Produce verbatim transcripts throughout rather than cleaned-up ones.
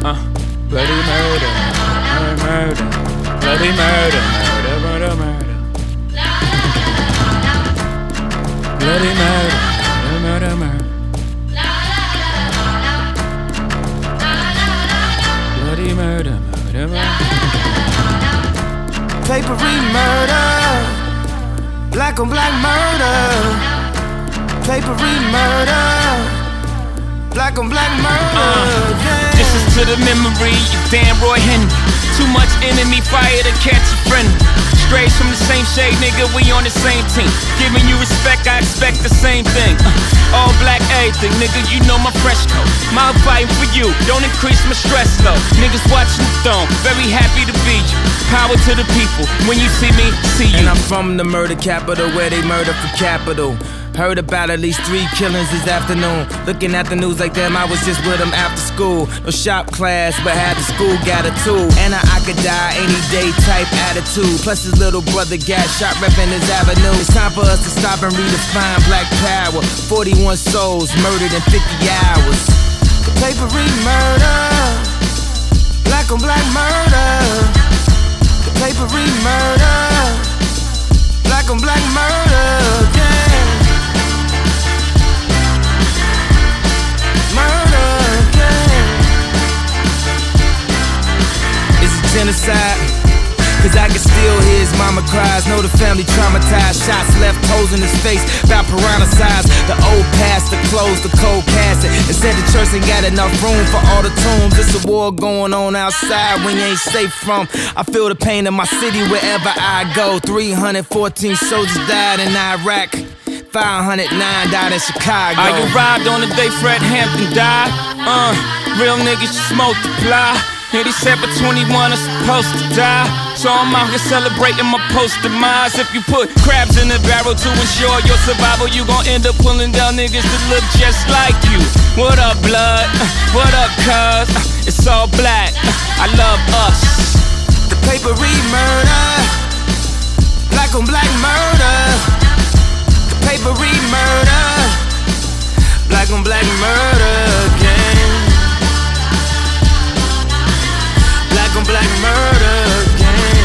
Uh, bloody murder, murder, murder, bloody murder, murder, murder, murder. Bloody murder, murder, murder, murder. Bloody murder, murder, murder. Papery murder, black on black murder. Papery murder, black on black murder. Uh, yeah. This is to the memory of Dan Roy Henry. Too much enemy fire to catch a friend. Strays from the same shade, nigga, we on the same team. Giving you respect, I expect the same thing. uh, All black everything, nigga, you know my fresh coat. Mouth fighting for you, don't increase my stress though. Niggas watching the throne, very happy to be you. Power to the people, when you see me, see you. And I'm from the murder capital, where they murder for capital. Heard about at least three killings this afternoon. Looking at the news like them, I was just with them after school. No shop class, but had the school got a tool. And a I could die any day type attitude. Plus his little brother got shot repping his avenue. It's time for us to stop and redefine black power. forty-one souls murdered in fifty hours. The papery murder, black on black murder. The papery murder, black on black murder. Yeah. Genocide, cause I can still hear his mama cries. Know the family traumatized. Shots left holes in his face, about piranha size. The old pastor closed the cold casket and said the church ain't got enough room for all the tombs. It's a war going on outside when you ain't safe from. I feel the pain in my city wherever I go. three hundred fourteen soldiers died in Iraq, five hundred nine died in Chicago. I arrived on the day Fred Hampton died. Uh, real niggas just multiply. eighty-seven twenty-one is supposed to die, so I'm out here celebrating my post-demise. If you put crabs in the barrel to ensure your survival, you gon' end up pulling down niggas that look just like you. What up, blood? Uh, what up, cuz? Uh, it's all black. Uh, I love us. The papery murder, black on black murder. The papery murder, black on black murder again. Black on black murder again.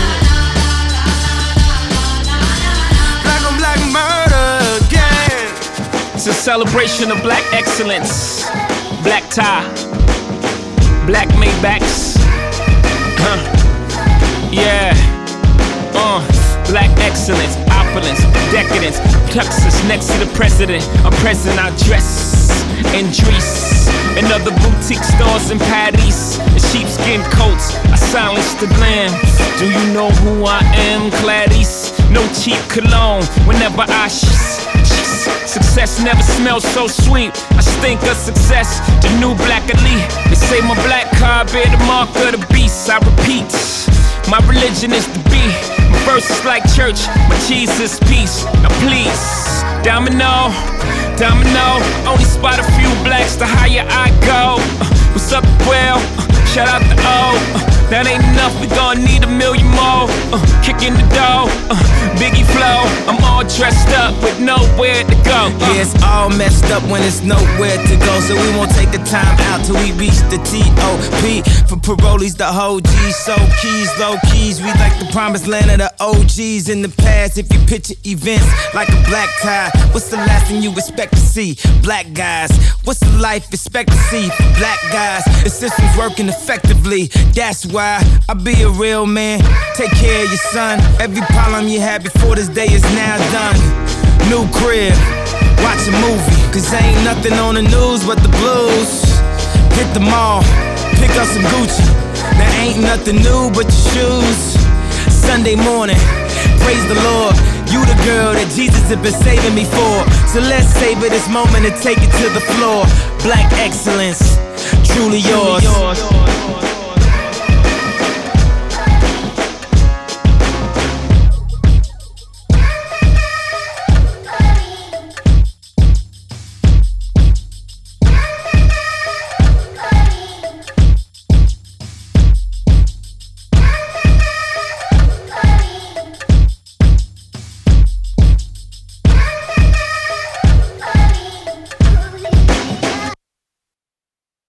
Black on black murder again. It's a celebration of black excellence. Black tie, black Maybachs. Huh. Yeah. Uh. Black excellence, opulence, decadence. Plexus next to the president. I'm present, I dress in Drees. In other boutique stores in Paris, in sheepskin coats, I silence the glam. Do you know who I am, Clarice? No cheap cologne whenever I sh- sh- Success never smells so sweet. I stink of success, the new black elite. They say my black card bear the mark of the beast. I repeat, my religion is the beat. My verse is like church, my cheese is peace. Now please, domino, domino. Only spot a few blacks, the higher I go. uh, What's up, well? Uh, shout out to O. uh, That ain't enough, we gon' need a million more. uh, Kicking the door, uh, Biggie flow. I'm all dressed up with nowhere to go. uh. Yeah, it's all messed up when it's nowhere to go. So we won't take the time out till we reach the T O P. For parolees, the whole G. So keys, low keys. We like the promised land of the O Gs in the past. If you picture events like a black tie, what's the last thing you expect to see? Black guys. What's the life expectancy for black guys? The system's working effectively. That's why I be a real man. Take care of your son. Every problem you had before this day is now done. New crib, watch a movie, cause ain't nothing on the news but the blues. Hit the mall, pick up some Gucci. There ain't nothing new but your shoes. Sunday morning, praise the Lord. You the girl that Jesus has been saving me for. So let's savor this moment and take it to the floor. Black excellence, truly yours.